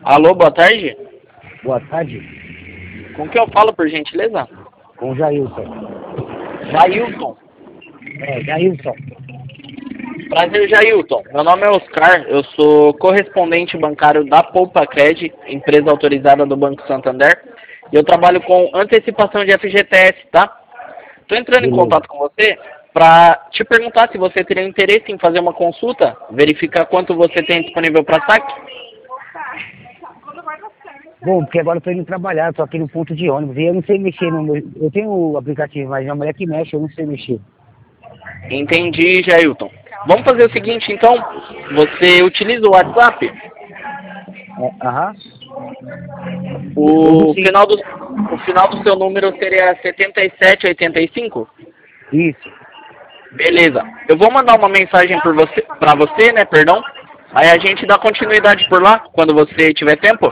Alô, boa tarde. Boa tarde. Com quem eu falo, por gentileza? Com o Jailson. Jailton. Jailson. Prazer, Jailton. Meu nome é Oscar, eu sou correspondente bancário da Poupa Cred, empresa autorizada do Banco Santander, e eu trabalho com antecipação de FGTS, tá? Estou entrando em Beleza. contato com você para te perguntar se você teria interesse em fazer uma consulta, verificar quanto você tem disponível para saque. Bom, porque agora eu tô indo trabalhar, tô aqui no ponto de ônibus e eu não sei mexer no meu... Eu tenho o aplicativo, mas minha mulher que mexe, eu não sei mexer. Entendi, Jailton. Vamos fazer o seguinte, então. Você utiliza o WhatsApp? Aham. Uso O sim. final do, o final do seu número seria 7785? Isso. Beleza. Eu vou mandar uma mensagem para você, né, perdão. Aí a gente dá continuidade por lá, quando você tiver tempo.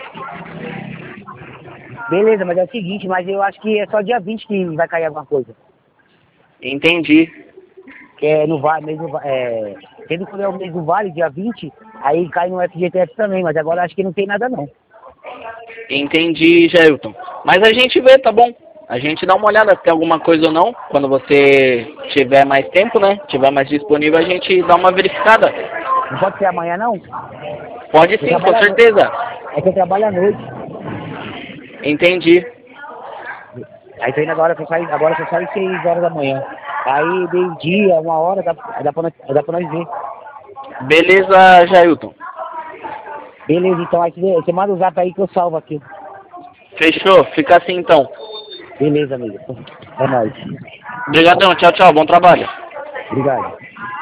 Beleza, mas é o seguinte, mas eu acho que é só dia 20 que vai cair alguma coisa. Entendi. Que é no Vale, mês do tendo quando é o mês do Vale, dia 20, aí cai no FGTS também, mas agora acho que não tem nada não. Entendi, Jailton. Mas a gente vê, tá bom? A gente dá uma olhada se tem alguma coisa ou não. Quando você tiver mais tempo, né? Tiver mais disponível, a gente dá uma verificada. Não pode ser amanhã não? Pode Eu sim, com trabalho à certeza. É que eu trabalho à noite. Entendi. Aí tô indo agora, agora que eu saio 6 horas da manhã. Aí meio-dia, 1 hora, dá pra nós ver. Beleza, Jailton. Beleza, então aí você manda o zap aí que eu salvo aqui. Fechou. Fica assim então. Beleza, amigo. É nóis. Obrigadão. Tchau, tchau. Bom trabalho. Obrigado.